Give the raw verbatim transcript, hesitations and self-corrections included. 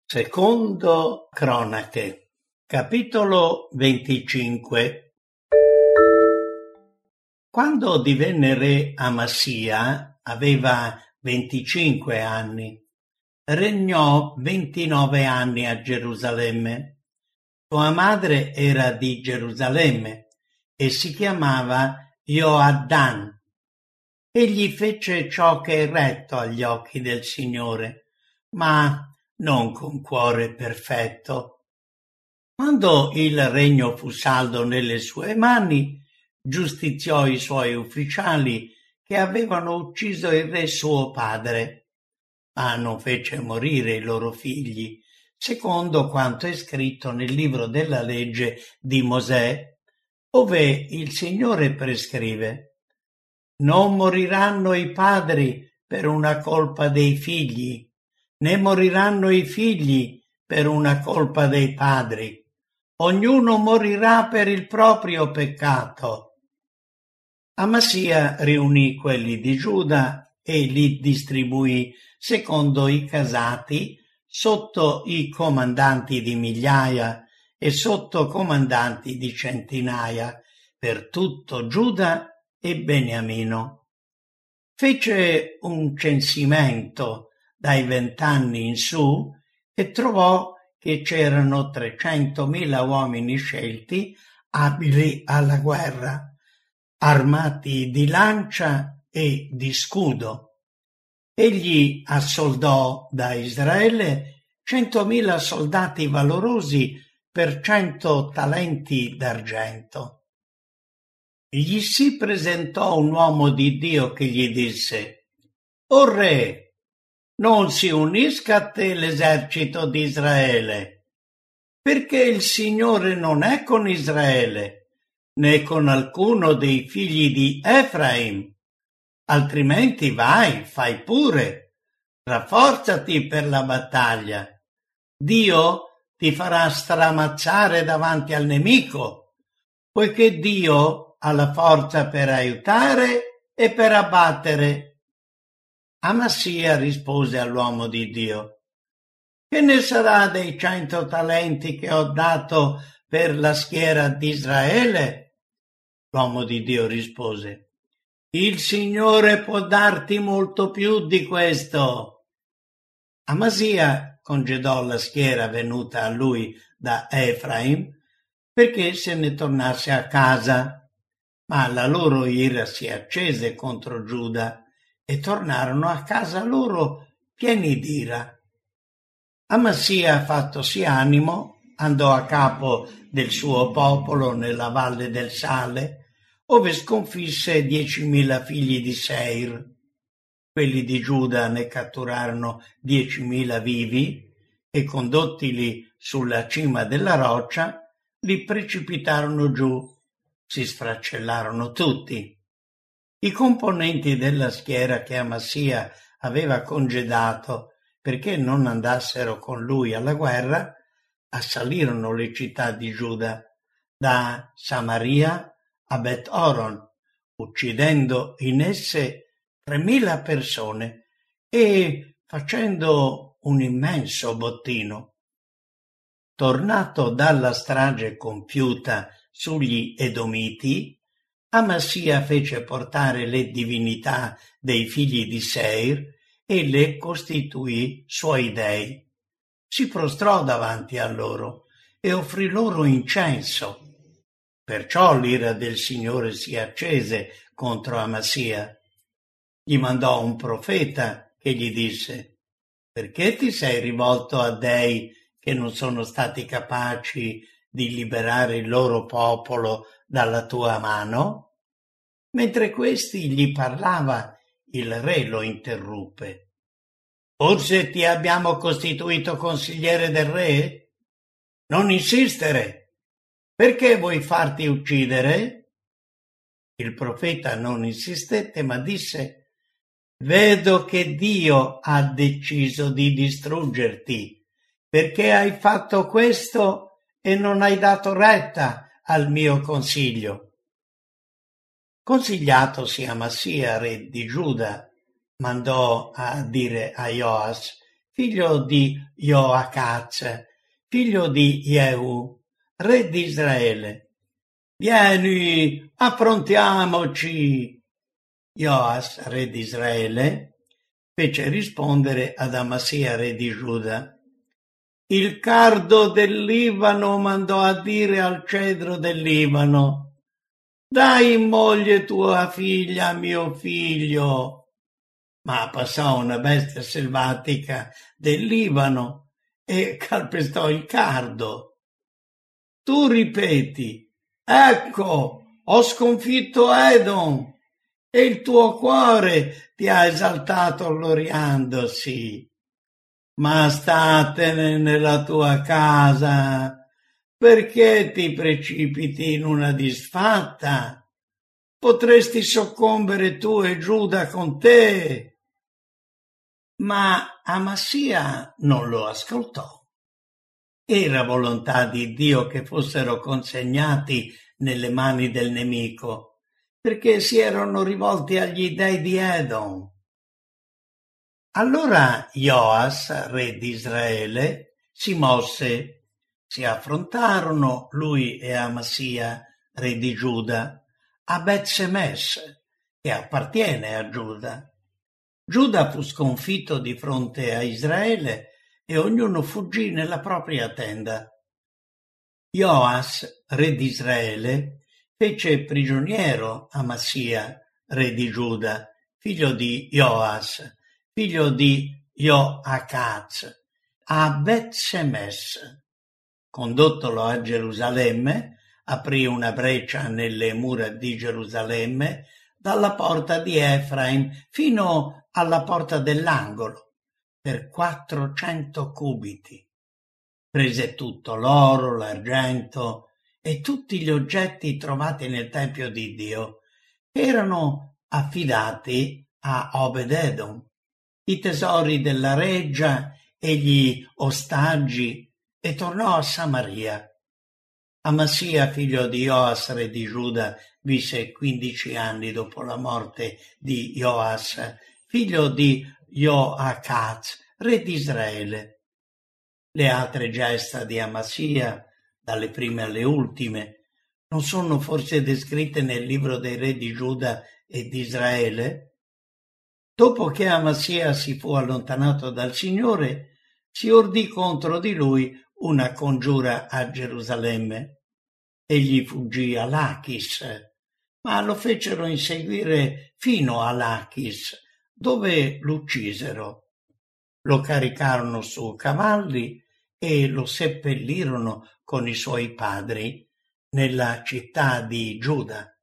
Secondo Cronache, capitolo venticinque. Quando divenne re Amassia aveva venticinque anni. Regnò ventinove anni a Gerusalemme. Sua madre era di Gerusalemme e si chiamava Ioaddan. Egli fece ciò che è retto agli occhi del Signore, ma non con cuore perfetto. Quando il regno fu saldo nelle sue mani, giustiziò i suoi ufficiali che avevano ucciso il re suo padre, ma non fece morire i loro figli, secondo quanto è scritto nel libro della legge di Mosè, ove il Signore prescrive: non moriranno i padri per una colpa dei figli, né moriranno i figli per una colpa dei padri. Ognuno morirà per il proprio peccato. Amassia riunì quelli di Giuda e li distribuì secondo i casati sotto i comandanti di migliaia e sotto comandanti di centinaia per tutto Giuda e Beniamino. Fece un censimento dai vent'anni in su e trovò che c'erano trecentomila uomini scelti, abili alla guerra, armati di lancia e di scudo. Egli assoldò da Israele centomila soldati valorosi per cento talenti d'argento. Gli si presentò un uomo di Dio che gli disse: O re, non si unisca a te l'esercito di Israele, perché il Signore non è con Israele, né con alcuno dei figli di Efraim. Altrimenti vai, fai pure, rafforzati per la battaglia. Dio ti farà stramazzare davanti al nemico, poiché Dio ha la forza per aiutare e per abbattere. Amassia rispose all'uomo di Dio: che ne sarà dei cento talenti che ho dato per la schiera di Israele? L'uomo di Dio rispose: il Signore può darti molto più di questo. Amassia congedò la schiera venuta a lui da Efraim perché se ne tornasse a casa, ma la loro ira si accese contro Giuda e tornarono a casa loro pieni d'ira. Amassia, fattosi animo, andò a capo del suo popolo nella valle del Sale, ove sconfisse diecimila figli di Seir. Quelli di Giuda ne catturarono diecimila vivi e, condottili sulla cima della roccia, li precipitarono giù, si sfracellarono tutti. I componenti della schiera che Amassia aveva congedato perché non andassero con lui alla guerra, assalirono le città di Giuda, da Samaria a Bet-Oron, uccidendo in esse tremila persone e facendo un immenso bottino. Tornato dalla strage compiuta sugli Edomiti, Amassia fece portare le divinità dei figli di Seir e le costituì suoi dei. Si prostrò davanti a loro e offrì loro incenso. Perciò l'ira del Signore si accese contro Amassia. Gli mandò un profeta che gli disse: perché ti sei rivolto a dei che non sono stati capaci di liberare il loro popolo dalla tua mano? Mentre questi gli parlava, il re lo interruppe. Forse ti abbiamo costituito consigliere del re? Non insistere. Perché vuoi farti uccidere? Il profeta non insistette, ma disse: vedo che Dio ha deciso di distruggerti, perché hai fatto questo e non hai dato retta al mio consiglio. Consigliatosi Amassia, re di Giuda, mandò a dire a Joas, figlio di Joacaz, figlio di Jehu, re di Israele. Vieni, affrontiamoci. Joas, re di Israele, fece rispondere ad Amasia, re di Giuda: il cardo del Libano mandò a dire al cedro del Libano: dai in moglie tua figlia a mio figlio. Ma passò una bestia selvatica del Libano e calpestò il cardo. Tu ripeti: ecco, ho sconfitto Edom, e il tuo cuore ti ha esaltato gloriandosi. Ma statene nella tua casa, perché ti precipiti in una disfatta? Potresti soccombere tu e Giuda con te. Ma Amassia non lo ascoltò. Era volontà di Dio che fossero consegnati nelle mani del nemico, perché si erano rivolti agli dei di Edom. Allora Joas, re di Israele, si mosse, si affrontarono lui e Amassia, re di Giuda, a Bet-Shemesh, che appartiene a Giuda. Giuda fu sconfitto di fronte a Israele e ognuno fuggì nella propria tenda. Joas, re di Israele, fece prigioniero Amassia, re di Giuda, figlio di Joas, figlio di Joacaz, a Bet-Shemesh. Condottolo a Gerusalemme, aprì una breccia nelle mura di Gerusalemme dalla porta di Efraim fino alla porta dell'angolo, per quattrocento cubiti. Prese tutto l'oro, l'argento e tutti gli oggetti trovati nel Tempio di Dio, che erano affidati a Obed-Edom, i tesori della reggia e gli ostaggi, e tornò a Samaria. Amassia, figlio di Joas, re di Giuda, visse quindici anni dopo la morte di Joas, figlio di Joacaz, re di Israele. Le altre gesta di Amassia, dalle prime alle ultime, non sono forse descritte nel libro dei re di Giuda e di Israele? Dopo che Amassia si fu allontanato dal Signore, si ordì contro di lui una congiura a Gerusalemme. Egli fuggì a Lachis, ma lo fecero inseguire fino a Lachis, dove l'uccisero. Lo caricarono su cavalli e lo seppellirono con i suoi padri nella città di Giuda.